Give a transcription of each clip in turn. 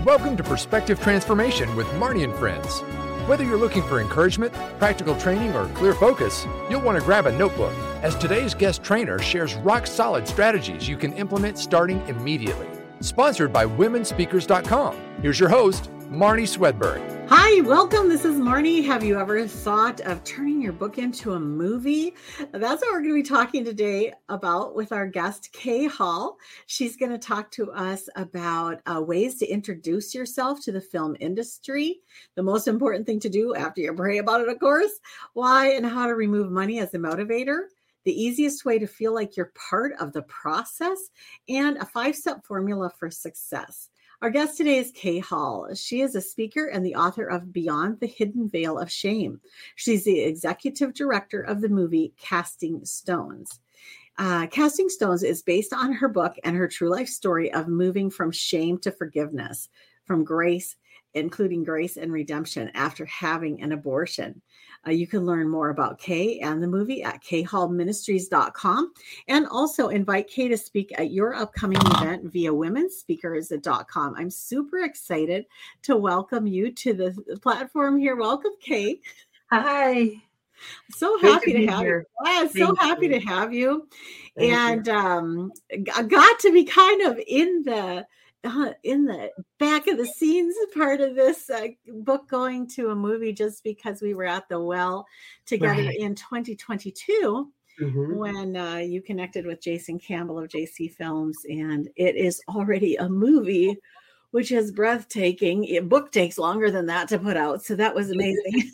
Welcome to Perspective Transformation with Marnie and Friends. Whether you're looking for encouragement, practical training, or clear focus, you'll want to grab a notebook, as today's guest trainer shares rock-solid strategies you can implement starting immediately. Sponsored by WomenSpeakers.com. Here's your host, Marnie Swedberg. Hi, welcome. This is Marnie. Have you ever thought of turning your book into a movie? That's what we're going to be talking today about with our guest, Kay Hall. She's going to talk to us about ways to introduce yourself to the film industry, the most important thing to do after you pray about it, of course, why and how to remove money as a motivator, the easiest way to feel like you're part of the process, and a 5-step formula for success. Our guest today is Kay Hall. She is a speaker and the author of Beyond the Hidden Veil of Shame. She's the executive director of the movie Casting Stones. Casting Stones is based on her book and her true life story of moving from shame to forgiveness, from grace, including grace and redemption after having an abortion. You can learn more about Kay and the movie at kayhallministries.com, and also invite Kay to speak at your upcoming event via womenspeakers.com. I'm super excited to welcome you to the platform here. Welcome, Kay. Hi. So happy to have you. Yeah, so happy to have you. And I got to be kind of in the back of the scenes part of this book going to a movie just because we were at the Well together in 2022 when you connected with Jason Campbell of JC Films, and it is already a movie, which is breathtaking. A book takes longer than that to put out, so that was amazing.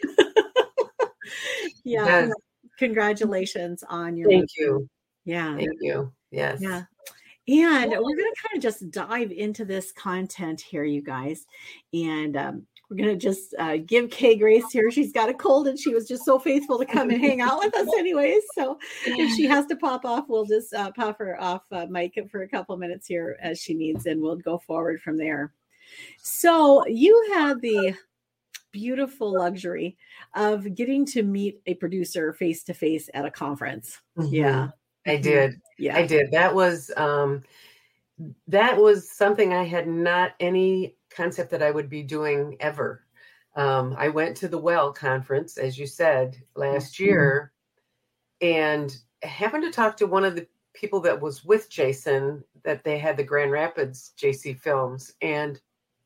Yeah. Congratulations on your Thank movie. you. Yeah. Thank you. Yes. Yeah. And we're going to kind of just dive into this content here, you guys. And we're going to just give Kay grace here. She's got a cold and she was just so faithful to come and hang out with us anyways. So if she has to pop off, we'll just pop her off mic for a couple minutes here as she needs, and we'll go forward from there. So you had the beautiful luxury of getting to meet a producer face to face at a conference. Yeah. I did. Yeah. I did. That was something I had not any concept that I would be doing ever. I went to the Well conference, as you said, last year, and happened to talk to one of the people that was with Jason, that they had the Grand Rapids JC Films. And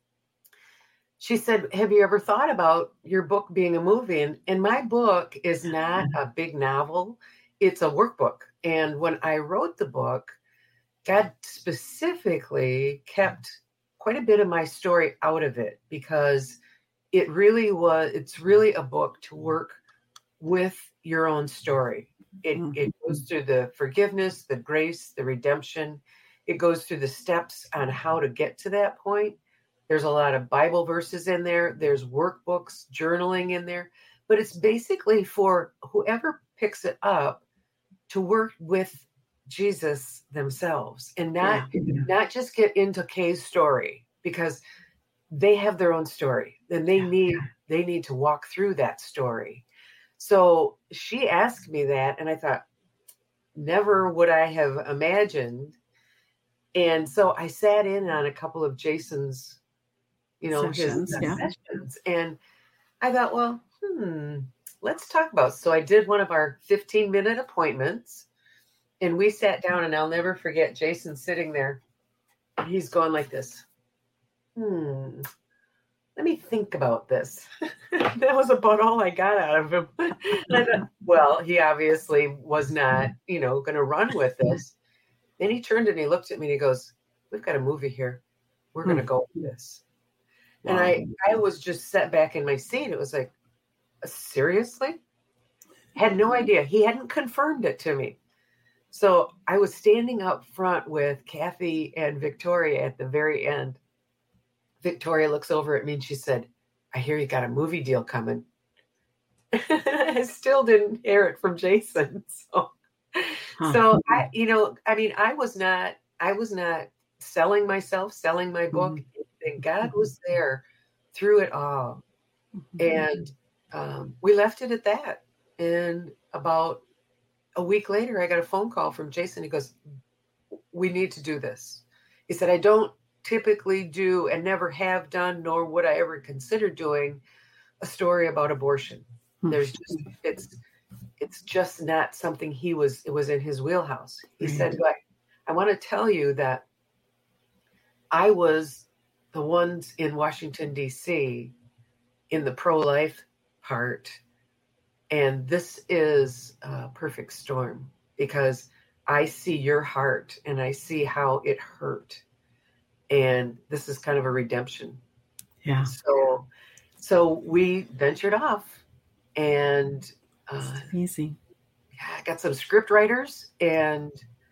she said, have you ever thought about your book being a movie? And my book is not a big novel. It's a workbook. And when I wrote the book, God specifically kept quite a bit of my story out of it, because it's really a book to work with your own story. It goes through the forgiveness, the grace, the redemption. It goes through the steps on how to get to that point. There's a lot of Bible verses in there. There's workbooks, journaling in there. But it's basically for whoever picks it up to work with Jesus themselves, and not just get into Kay's story, because they have their own story and they need to walk through that story. So she asked me that, and I thought, never would I have imagined. And so I sat in on a couple of Jason's, sessions, sessions, and I thought, well, let's talk about it. So I did one of our 15-minute appointments, and we sat down, and I'll never forget Jason sitting there. He's going like this. Let me think about this. That was about all I got out of him. And I thought, well, he obviously was not, going to run with this. Then he turned and he looked at me and he goes, we've got a movie here. We're going to go with this. Wow. And I was just sat back in my seat. It was like, seriously? Had no idea. He hadn't confirmed it to me. So I was standing up front with Kathy and Victoria at the very end. Victoria looks over at me and she said, I hear you got a movie deal coming. I still didn't hear it from Jason. So I was not selling myself, selling my book. And God was there through it all. And we left it at that. And about a week later, I got a phone call from Jason. He goes, we need to do this. He said, I don't typically do and never have done, nor would I ever consider doing a story about abortion. There's just, it's just not something it was in his wheelhouse. He said, but I want to tell you that I was the ones in Washington, D.C. in the pro-life part. And this is a perfect storm because I see your heart and I see how it hurt. And this is kind of a redemption. Yeah. So we ventured off and amazing. I got some script writers and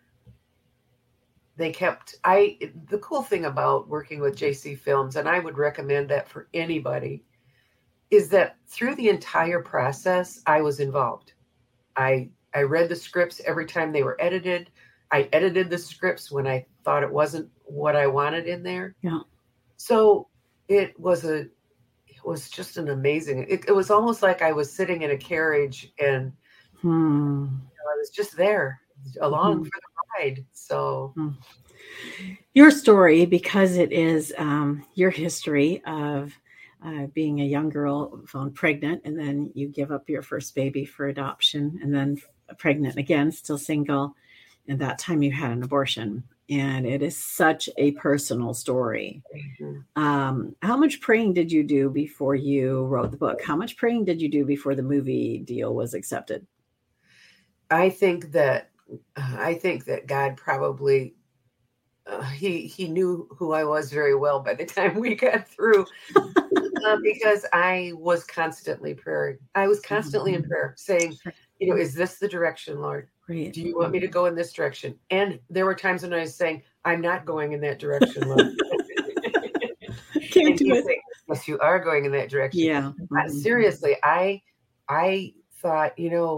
they kept, the cool thing about working with JC Films, and I would recommend that for anybody, is that through the entire process, I was involved. I read the scripts every time they were edited. I edited the scripts when I thought it wasn't what I wanted in there. Yeah. So it was just an amazing, it was almost like I was sitting in a carriage and I was just there along for the ride. So your story, because it is your history of being a young girl found pregnant, and then you give up your first baby for adoption, and then pregnant again, still single. And that time you had an abortion. And it is such a personal story. How much praying did you do before you wrote the book? How much praying did you do before the movie deal was accepted? I think that God probably, he knew who I was very well by the time we got through, because I was constantly praying. I was constantly in prayer saying, is this the direction, Lord? Right. Do you want me to go in this direction? And there were times when I was saying, I'm not going in that direction, Lord. Can't do it. Saying, yes, you are going in that direction. Yeah. Seriously, I thought,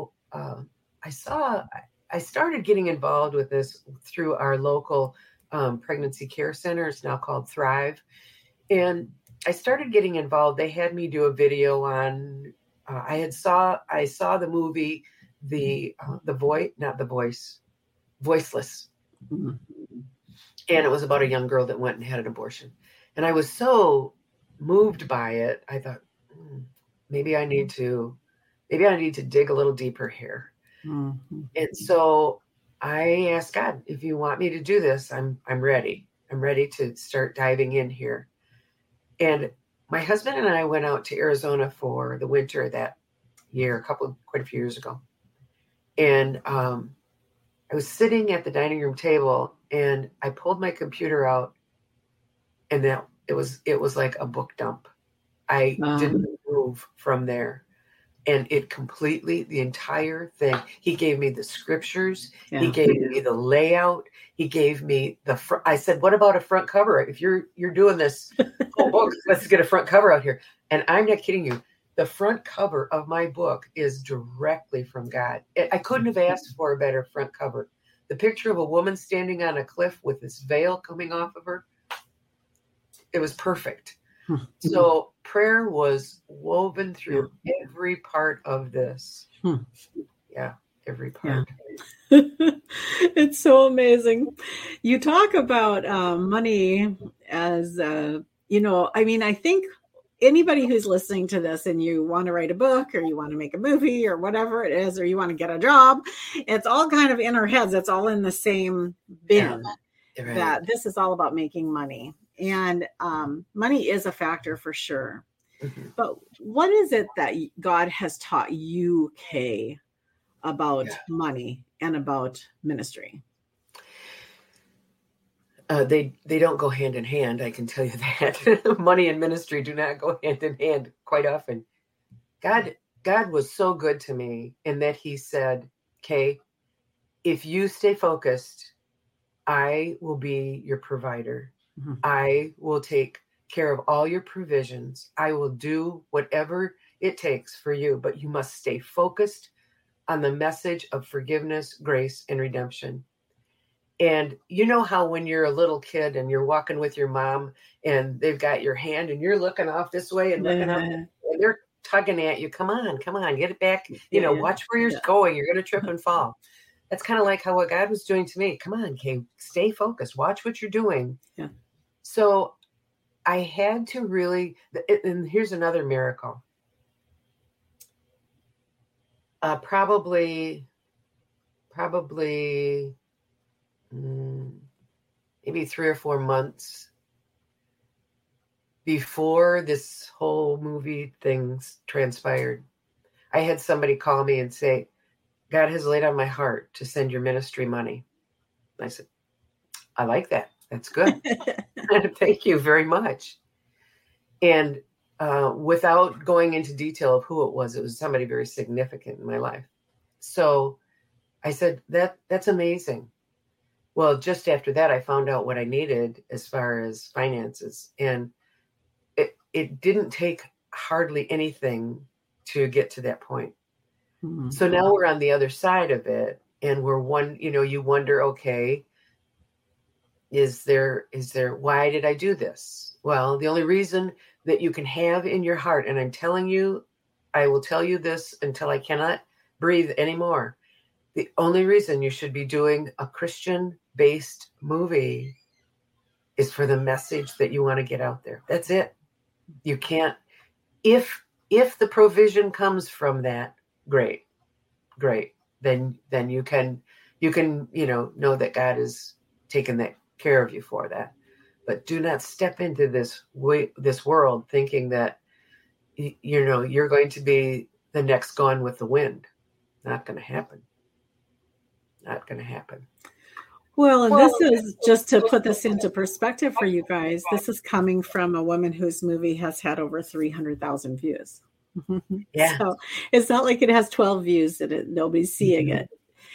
I started getting involved with this through our local pregnancy care center. It's now called Thrive. And I started getting involved. They had me do a video on, I saw the movie, Voiceless. And it was about a young girl that went and had an abortion. And I was so moved by it. I thought, maybe I need to dig a little deeper here. And so I asked God, if you want me to do this, I'm ready. I'm ready to start diving in here. And my husband and I went out to Arizona for the winter that year, quite a few years ago. And I was sitting at the dining room table and I pulled my computer out and then it was like a book dump. I didn't move from there. And it completely, the entire thing, he gave me the scriptures. Yeah. He gave me the layout. He gave me I said, what about a front cover? If you're doing this whole book, let's get a front cover out here. And I'm not kidding you. The front cover of my book is directly from God. I couldn't have asked for a better front cover. The picture of a woman standing on a cliff with this veil coming off of her, it was perfect. So prayer was woven through every part of this. Yeah, every part. Yeah. It's so amazing. You talk about money as, I think anybody who's listening to this and you want to write a book or you want to make a movie or whatever it is, or you want to get a job, it's all kind of in our heads. It's all in the same bin. Yeah, right. That this is all about making money. And money is a factor for sure. But what is it that God has taught you, Kay, about money and about ministry? They don't go hand in hand. I can tell you that. Money and ministry do not go hand in hand quite often. God was so good to me in that he said, Kay, if you stay focused, I will be your provider. I will take care of all your provisions. I will do whatever it takes for you, but you must stay focused on the message of forgiveness, grace, and redemption. And you know how when you're a little kid and you're walking with your mom and they've got your hand and you're looking off this way and looking up and they're tugging at you. Come on, get it back. Watch where you're going. You're going to trip and fall. That's kind of like what God was doing to me. Come on, Kay, stay focused. Watch what you're doing. Yeah. So I had to really, and here's another miracle. Probably maybe 3 or 4 months before this whole movie things transpired, I had somebody call me and say, God has laid on my heart to send your ministry money. I said, I like that. That's good. Thank you very much. And without going into detail of who it was somebody very significant in my life. So I said, that's amazing. Well, just after that, I found out what I needed as far as finances. And it didn't take hardly anything to get to that point. Mm-hmm. So now we're on the other side of it. And you wonder, okay, is there, why did I do this? Well, the only reason that you can have in your heart, and I'm telling you, I will tell you this until I cannot breathe anymore. The only reason you should be doing a Christian-based movie is for the message that you want to get out there. That's it. You can't, if the provision comes from that, great. Then you can, know that God is taking that care of you for that. But do not step into this world thinking that, you're going to be the next Gone with the Wind. Not going to happen. Not going to happen. Well, and this is just to put this into perspective for you guys. This is coming from a woman whose movie has had over 300,000 views. Yeah. So it's not like it has 12 views and nobody's seeing it.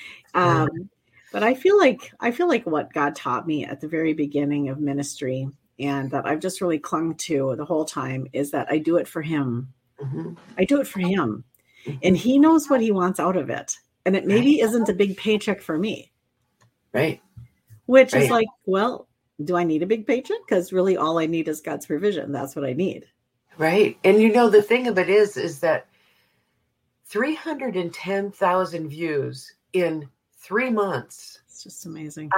But I feel like what God taught me at the very beginning of ministry, and that I've just really clung to the whole time, is that I do it for Him. Mm-hmm. I do it for Him. And He knows what He wants out of it. And it maybe isn't a big paycheck for me. Right. Which is like, well, do I need a big paycheck? Because really all I need is God's provision. That's what I need. Right. And the thing of it is that 310,000 views in 3 months. It's just amazing.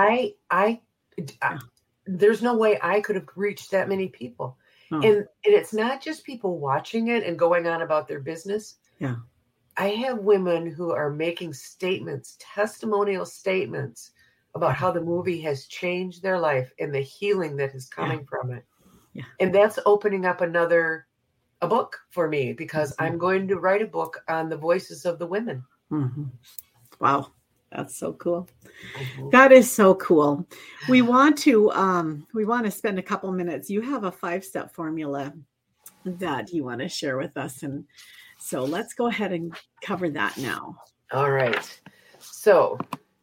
There's no way I could have reached that many people. Oh. And it's not just people watching it and going on about their business. Yeah. I have women who are making statements, testimonial statements about how the movie has changed their life and the healing that is coming from it. Yeah. And that's opening up a book for me, because I'm going to write a book on the voices of the women. Mm-hmm. Wow. That's so cool. Mm-hmm. God is so cool. We want to spend a couple minutes. You have a 5-step formula that you want to share with us. And so let's go ahead and cover that now. All right. So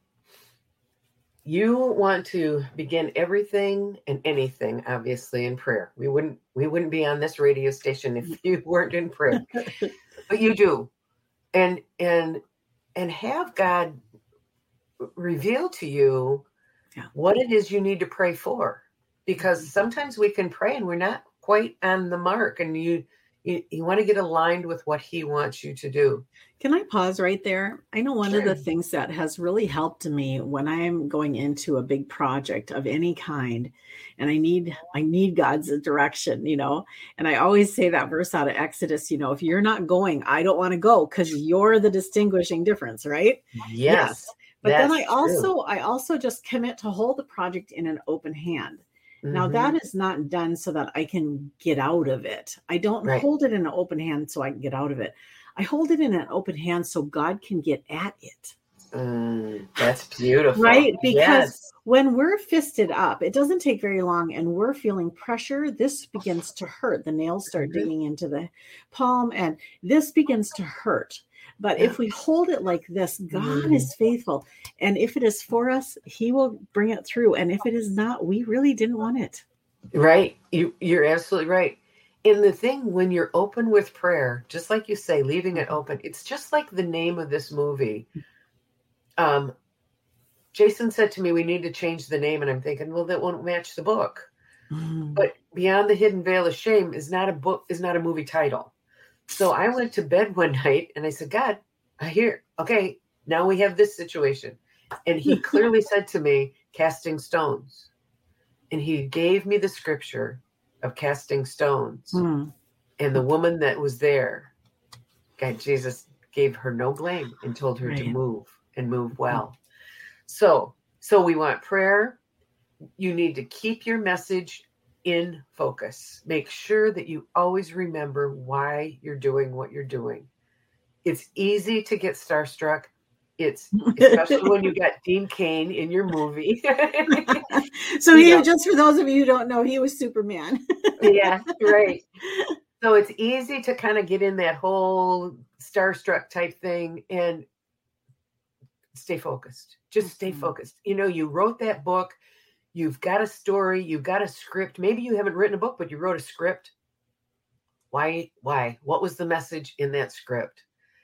you want to begin everything and anything, obviously, in prayer. We wouldn't be on this radio station if you weren't in prayer. But you do. And have God reveal to you what it is you need to pray for. Because sometimes we can pray and we're not quite on the mark, and you want to get aligned with what He wants you to do. Can I pause right there? I know one of the things that has really helped me when I am going into a big project of any kind, and I need God's direction, and I always say that verse out of Exodus, if you're not going, I don't want to go, because you're the distinguishing difference, right? Yes. But then I also just commit to hold the project in an open hand. Mm-hmm. Now that is not done so that I can get out of it. I don't hold it in an open hand so I can get out of it. I hold it in an open hand so God can get at it. That's beautiful. Right? Because when we're fisted up, it doesn't take very long, and we're feeling pressure. This begins to hurt. The nails start digging into the palm, and this begins to hurt. But if we hold it like this, God is faithful. And if it is for us, He will bring it through. And if it is not, we really didn't want it. Right. You're absolutely right. And the thing, when you're open with prayer, just like you say, leaving it open, it's just like the name of this movie. Jason said to me, we need to change the name. And I'm thinking, well, that won't match the book. But Beyond the Hidden Veil of Shame is not a movie title. So I went to bed one night and I said, God, okay, now we have this situation. And He clearly said to me, casting stones. And he gave me the scripture of casting stones. Mm. And the woman that was there, God, Jesus gave her no blame and told her to Right. move and move well. So we want prayer. You need to keep your message in focus. Make sure that you always remember why you're doing what you're doing. It's easy to get starstruck. It's especially when you got Dean Cain in your movie. So he, just for those of you who don't know, he was Superman. Yeah, right. So it's easy to kind of get in that whole starstruck type thing and stay focused. Just stay focused. You know, you wrote that book. You've got a story. You've got a script. Maybe you haven't written a book, but you wrote a script. Why? What was the message in that script?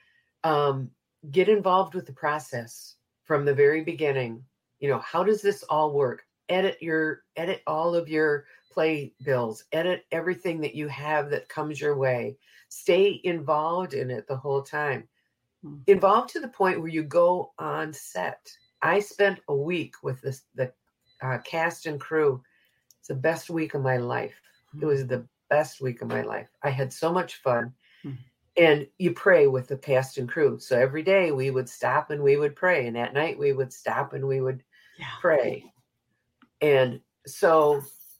Get involved with the process from the very beginning. You know, how does this all work? Edit all of your play bills, edit everything that you have that comes your way. Stay involved in it the whole time. Involved to the point where you go on set. I spent a week with the cast and crew. It's the best week of my life. It was the best week of my life. I had so much fun. And you pray with the cast and crew. So every day we would stop and we would pray. And at night we would stop and we would pray. And so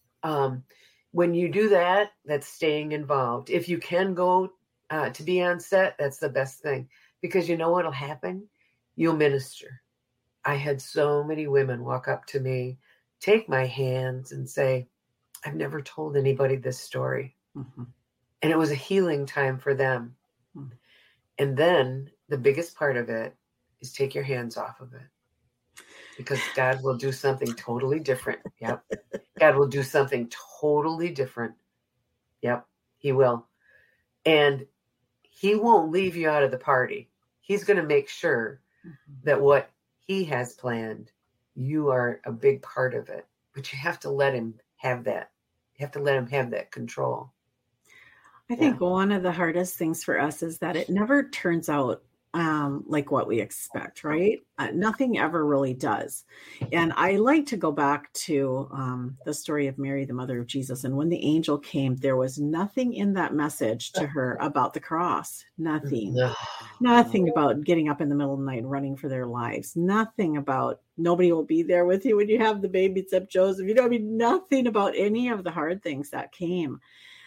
when you do that, that's staying involved. If you can go to be on set, that's the best thing. Because you know what'll happen? You'll minister. I had so many women walk up to me, take my hands and say, I've never told anybody this story. And it was a healing time for them. And then the biggest part of it is take your hands off of it. Because God will do something totally different. Yep. God will do something totally different. Yep, he will. And he won't leave you out of the party. He's going to make sure that what he has planned, you are a big part of it. But you have to let him have that. You have to let him have that control. I think one of the hardest things for us is that it never turns out like what we expect, right? Nothing ever really does. And I like to go back to the story of Mary, the mother of Jesus. And when the angel came, there was nothing in that message to her about the cross. Nothing. Nothing about getting up in the middle of the night and running for their lives. Nothing about nobody will be there with you when you have the baby except Joseph. You know, I mean, nothing about any of the hard things that came.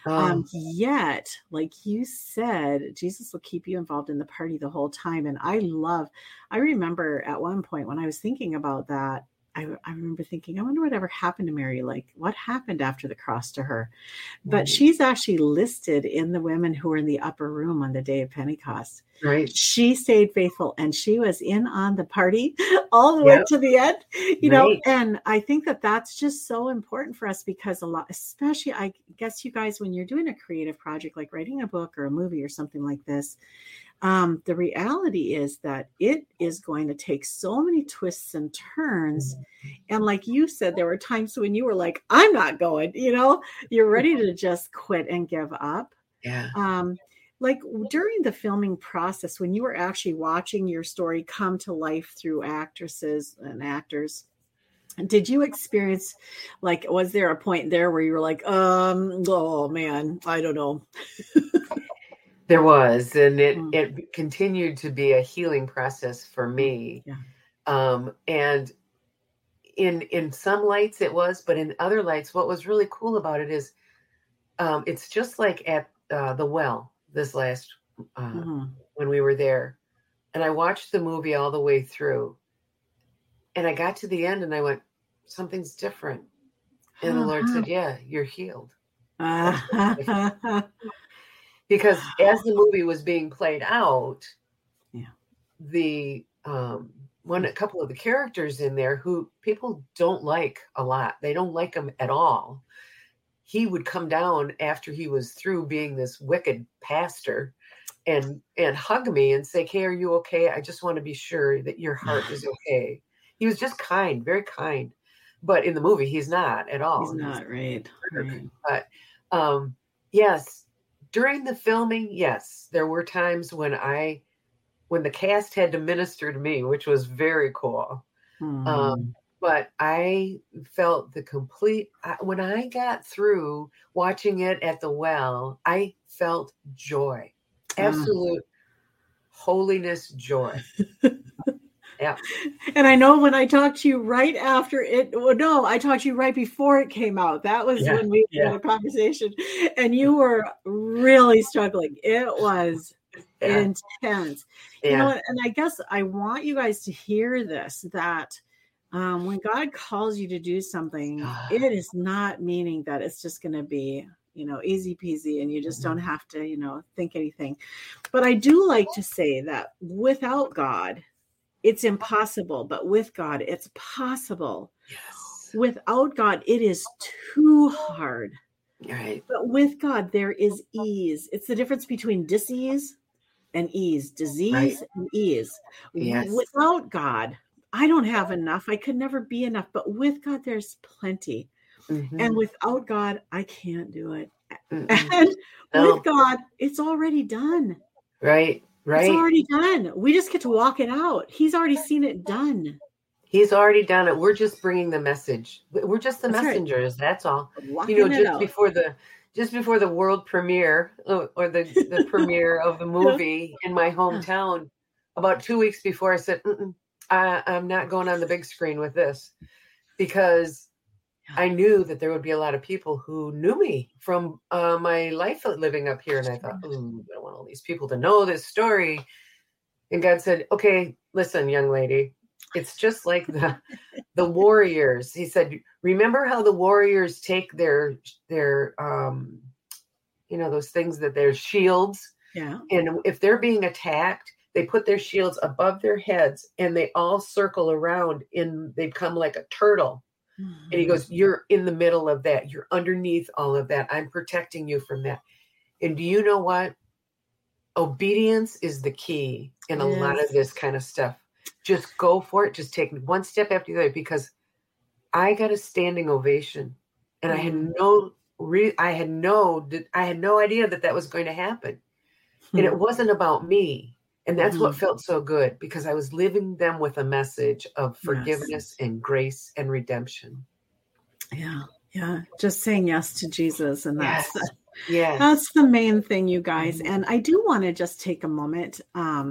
Yet, like you said, Jesus will keep you involved in the party the whole time. And I remember at one point when I was thinking about that, I remember thinking, I wonder whatever happened to Mary. Like what happened after the cross to her? But she's actually listed in the women who were in the upper room on the day of Pentecost. Right. She stayed faithful and she was in on the party all the way to the end, you know, and I think that that's just so important for us because a lot, especially I guess you guys, when you're doing a creative project, like writing a book or a movie or something like this, the reality is that it is going to take so many twists and turns. And like you said, there were times when you were like, I'm not going, you know, you're ready to just quit and give up. Yeah. Like during the filming process, when you were actually watching your story come to life through actresses and actors, did you experience, like, was there a point there where you were like, oh man, I don't know. There was, and it continued to be a healing process for me. And in some lights it was, but in other lights, what was really cool about it is it's just like at the well this last when we were there, and I watched the movie all the way through, and I got to the end and I went, something's different, and the Lord said, yeah, you're healed. Because as the movie was being played out, the a couple of the characters in there who people don't like a lot, they don't like him at all. He would come down after he was through being this wicked pastor and hug me and say, hey, are you okay? I just want to be sure that your heart is okay. He was just kind, very kind. But in the movie, he's not at all. He's not, right. But yes, during the filming, yes, there were times when the cast had to minister to me, which was very cool. But I felt the complete, when I got through watching it at the well, I felt joy, absolute holiness joy. Yeah. And I know when I talked to you right after it, well, no, I talked to you right before it came out. That was when we had a conversation, and you were really struggling. It was intense. You know what? And I guess I want you guys to hear this, that when God calls you to do something, it is not meaning that it's just going to be, easy peasy and you just don't have to, think anything. But I do like to say that without God, it's impossible, but with God, it's possible. Yes. Without God, it is too hard. Right. But with God, there is ease. It's the difference between dis-ease and ease, disease and ease. Yes. Without God, I don't have enough. I could never be enough. But with God, there's plenty. And without God, I can't do it. And with God, it's already done. Right. It's already done. We just get to walk it out. He's already seen it done. He's already done it. We're just bringing the message. We're just the messengers. Right. That's all. Just before the world premiere or the premiere of the movie in my hometown, about 2 weeks before, I said, I'm not going on the big screen with this, because I knew that there would be a lot of people who knew me from my life living up here. And I thought, I don't want all these people to know this story. And God said, okay, listen, young lady, it's just like the warriors. He said, remember how the warriors take their those things that they're shields. Yeah. And if they're being attacked, they put their shields above their heads and they all circle around they become like a turtle. And he goes, you're in the middle of that. You're underneath all of that. I'm protecting you from that. And do you know what? Obedience is the key in a lot of this kind of stuff. Just go for it. Just take one step after the other, because I got a standing ovation, and I had no idea that was going to happen. And it wasn't about me. And that's what felt so good, because I was leaving them with a message of forgiveness and grace and redemption. Yeah. Yeah. Just saying yes to Jesus. And that's Yes. That's the main thing, you guys. And I do want to just take a moment,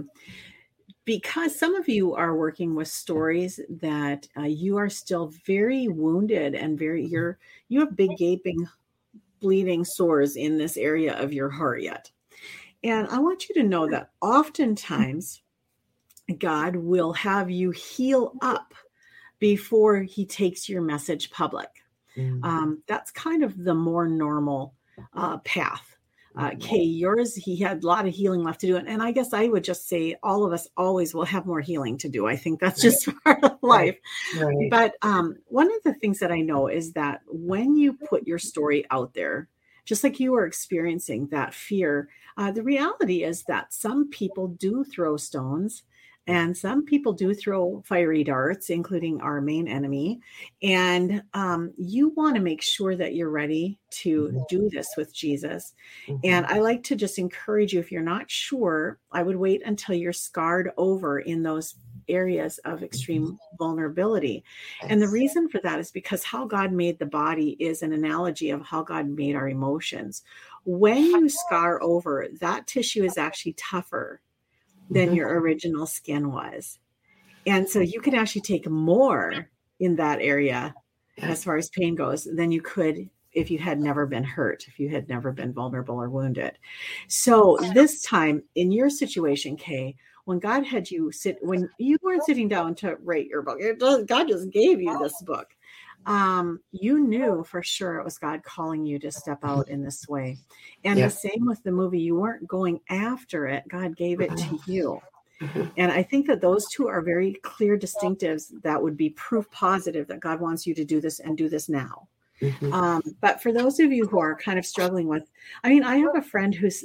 because some of you are working with stories that you are still very wounded and you have big gaping, bleeding sores in this area of your heart yet. And I want you to know that oftentimes God will have you heal up before he takes your message public. That's kind of the more normal path. Kay, yours, he had a lot of healing left to do. And I guess I would just say all of us always will have more healing to do. I think that's just part of life. Right. But one of the things that I know is that when you put your story out there, just like you were experiencing that fear, the reality is that some people do throw stones. And some people do throw fiery darts, including our main enemy. And you want to make sure that you're ready to do this with Jesus. And I like to just encourage you, if you're not sure, I would wait until you're scarred over in those areas of extreme vulnerability. And the reason for that is because how God made the body is an analogy of how God made our emotions. When you scar over, that tissue is actually tougher than your original skin was. And so you can actually take more in that area as far as pain goes than you could if you had never been hurt, if you had never been vulnerable or wounded. So this time in your situation, Kay, when God had you when you weren't sitting down to write your book, God just gave you this book. You knew for sure it was God calling you to step out in this way. And the same with the movie, you weren't going after it. God gave it to you. And I think that those two are very clear distinctives that would be proof positive that God wants you to do this and do this now. But for those of you who are kind of struggling with, I have a friend who's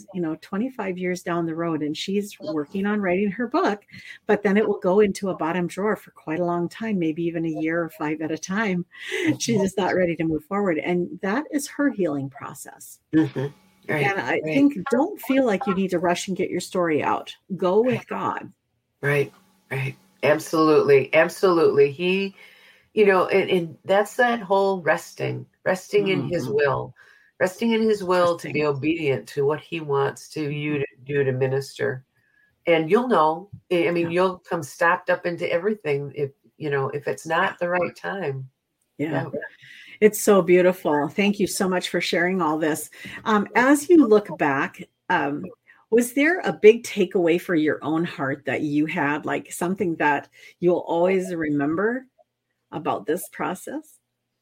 25 years down the road, and she's working on writing her book, but then it will go into a bottom drawer for quite a long time, maybe even a year or 5 at a time. She's just not ready to move forward. And that is her healing process. Right, and I think don't feel like you need to rush and get your story out. Go with God. Right. Absolutely. and that's that whole resting in his will, to be obedient to what he wants you to do to minister. And you'll know, I mean, you'll come stopped up into everything if it's not the right time. Yeah. It's so beautiful. Thank you so much for sharing all this. As you look back, was there a big takeaway for your own heart that you had, like something that you'll always remember about this process?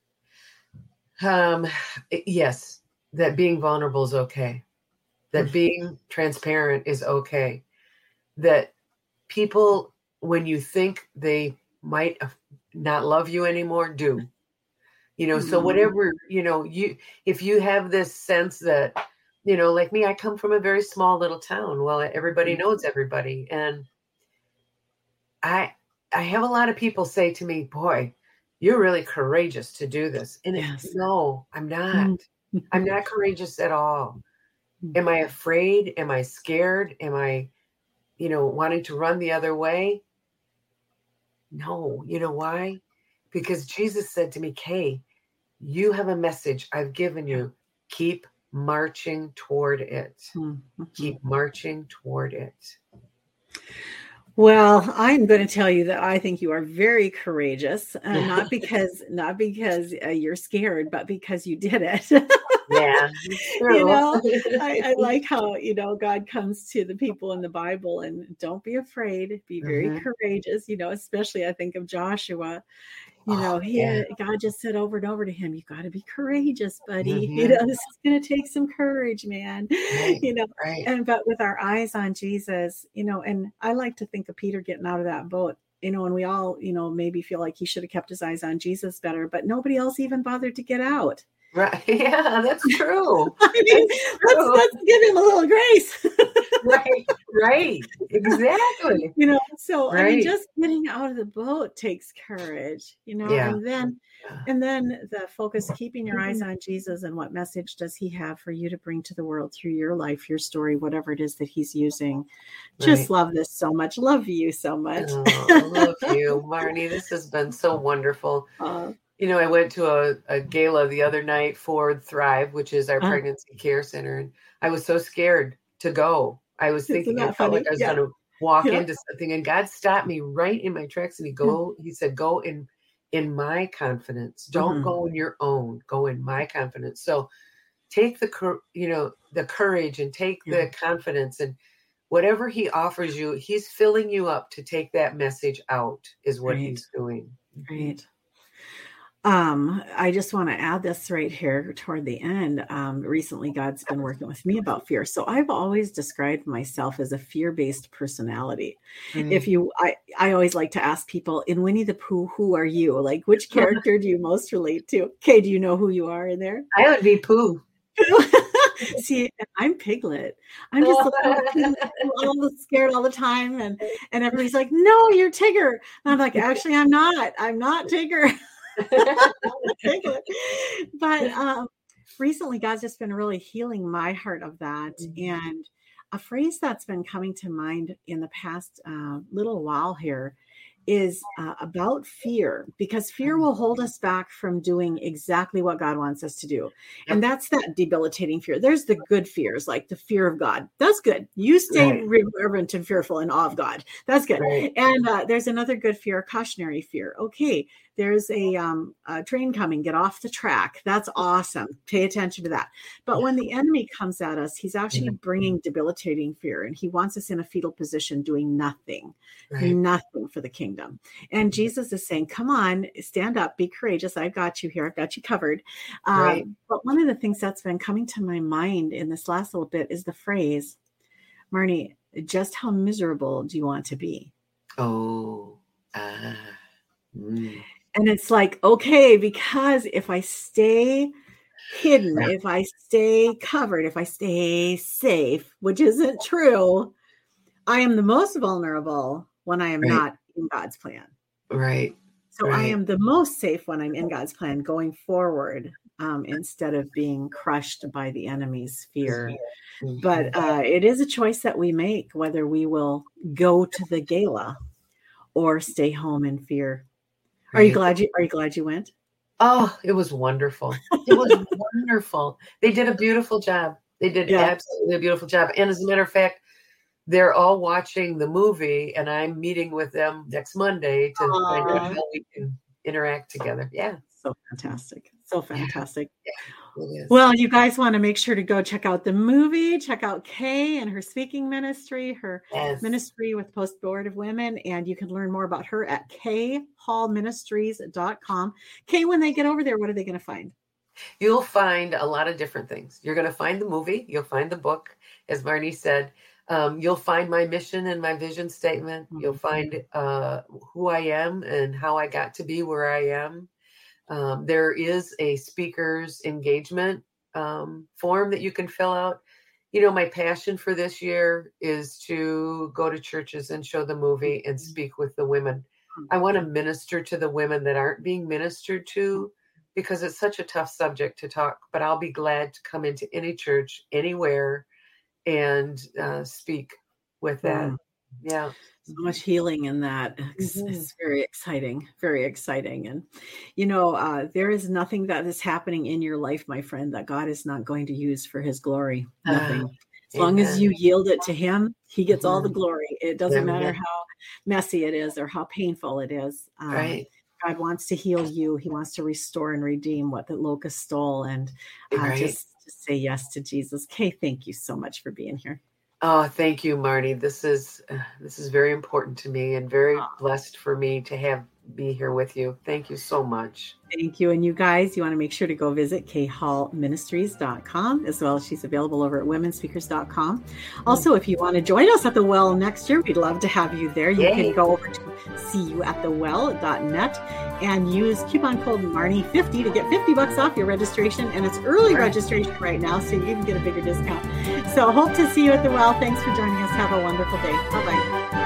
Yes, that being vulnerable is okay. That being transparent is okay. That people, when you think they might not love you anymore, do. So whatever, if you have this sense that, like me, I come from a very small little town. Well, everybody knows everybody. And I have a lot of people say to me, boy, you're really courageous to do this. And no, I'm not. I'm not courageous at all. Am I afraid? Am I scared? Am I, wanting to run the other way? No. You know why? Because Jesus said to me, Kay, you have a message I've given you. Keep marching toward it. Keep marching toward it. Well, I'm going to tell you that I think you are very courageous, not because you're scared, but because you did it. Yeah, I like how, God comes to the people in the Bible and don't be afraid, be very courageous, especially I think of Joshua. God just said over and over to him, you got to be courageous, buddy. This is going to take some courage, man. But with our eyes on Jesus, and I like to think of Peter getting out of that boat, and we all, maybe feel like he should have kept his eyes on Jesus better, but nobody else even bothered to get out. Right. Yeah, that's true. Let's give him a little grace. Right. Exactly. So I mean, just getting out of the boat takes courage, and then the focus, keeping your eyes on Jesus and what message does he have for you to bring to the world through your life, your story, whatever it is that he's using. Just love this so much. Love you so much. Love you, Marnie. This has been so wonderful. I went to a gala the other night for Thrive, which is our pregnancy care center. And I was so scared to go. I was thinking I felt like I was going to walk into something, and God stopped me right in my tracks. And he said, go in my confidence. Don't go in your own, go in my confidence. So take the courage and take the confidence, and whatever he offers you, he's filling you up to take that message out is what he's doing. Right. I just want to add this right here toward the end. Recently, God's been working with me about fear. So I've always described myself as a fear-based personality. I always like to ask people, in Winnie the Pooh, who are you? Like, which character do you most relate to? Okay, do you know who you are in there? I would be Pooh. See, I'm Piglet. I'm just all scared all the time, and everybody's like, "No, you're Tigger." And I'm like, "Actually, I'm not. I'm not Tigger." But recently, God's just been really healing my heart of that, and a phrase that's been coming to mind in the past little while here is about fear, because fear will hold us back from doing exactly what God wants us to do. And that's that debilitating fear. There's the good fears, like the fear of God. That's good. You stay reverent and fearful in awe of God. That's good. Right. And there's another good fear, cautionary fear. Okay, there's a train coming, get off the track. That's awesome. Pay attention to that. But when the enemy comes at us, he's actually bringing debilitating fear, and he wants us in a fetal position doing nothing for the kingdom. And Jesus is saying, come on, stand up, be courageous. I've got you here. I've got you covered. But one of the things that's been coming to my mind in this last little bit is the phrase, Marnie, just how miserable do you want to be? And it's like, okay, because if I stay hidden, if I stay covered, if I stay safe, which isn't true, I am the most vulnerable when I am not in God's plan. Right. So I am the most safe when I'm in God's plan going forward, instead of being crushed by the enemy's fear. But it is a choice that we make, whether we will go to the gala or stay home in fear. Are you glad you went? Oh, it was wonderful. It was wonderful. They did a beautiful job. They did absolutely a beautiful job. And as a matter of fact, they're all watching the movie, and I'm meeting with them next Monday to find out how we can interact together. Yeah. So fantastic. So fantastic. Yeah, it is. Well, you guys want to make sure to go check out the movie, check out Kay and her speaking ministry, her ministry with Post Board of Women, and you can learn more about her at kayhallministries.com. Kay, when they get over there, what are they going to find? You'll find a lot of different things. You're going to find the movie. You'll find the book, as Marnie said. You'll find my mission and my vision statement. You'll find who I am and how I got to be where I am. There is a speaker's engagement form that you can fill out. You know, my passion for this year is to go to churches and show the movie and speak with the women. I want to minister to the women that aren't being ministered to, because it's such a tough subject to talk, but I'll be glad to come into any church, anywhere, and speak with that. Yeah. So much healing in that. It's very exciting, very exciting. And, you know, there is nothing that is happening in your life, my friend, that God is not going to use for his glory. Nothing. As long as you yield it to him, he gets all the glory. It doesn't matter how messy it is or how painful it is. Right. God wants to heal you. He wants to restore and redeem what the locust stole. And just say yes to Jesus. Kay, thank you so much for being here. Oh, thank you, Marnie. This is very important to me and very blessed for me to be here with you. Thank you so much. Thank you. And you guys, you want to make sure to go visit kayhallministries.com as well. She's available over at womenspeakers.com. Also, if you want to join us at the Well next year, we'd love to have you there. You can go over to seeyouatthewell.net and use coupon code Marnie50 to get $50 off your registration. And it's early registration right now, so you can get a bigger discount. So hope to see you at the Well. Thanks for joining us. Have a wonderful day. Bye-bye.